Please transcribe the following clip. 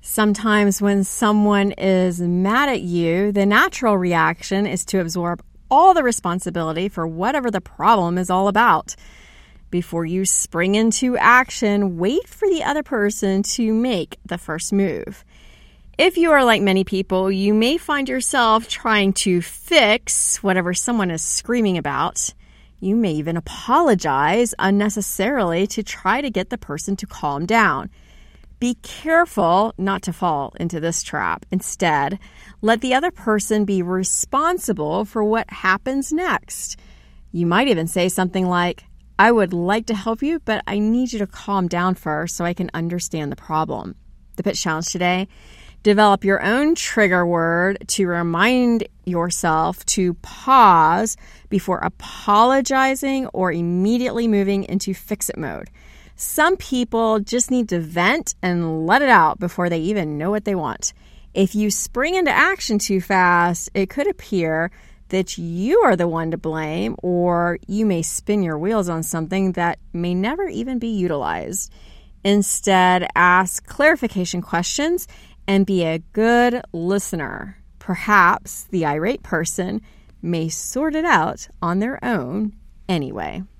Sometimes when someone is mad at you, the natural reaction is to absorb all the responsibility for whatever the problem is all about. Before you spring into action, wait for the other person to make the first move. If you are like many people, you may find yourself trying to fix whatever someone is screaming about. You may even apologize unnecessarily to try to get the person to calm down. Be careful not to fall into this trap. Instead, let the other person be responsible for what happens next. You might even say something like, I would like to help you, but I need you to calm down first so I can understand the problem. The pitch challenge today: develop your own trigger word to remind yourself to pause before apologizing or immediately moving into fix-it mode. Some people just need to vent and let it out before they even know what they want. If you spring into action too fast, it could appear that you are the one to blame, or you may spin your wheels on something that may never even be utilized. Instead, ask clarification questions and be a good listener. Perhaps the irate person may sort it out on their own anyway.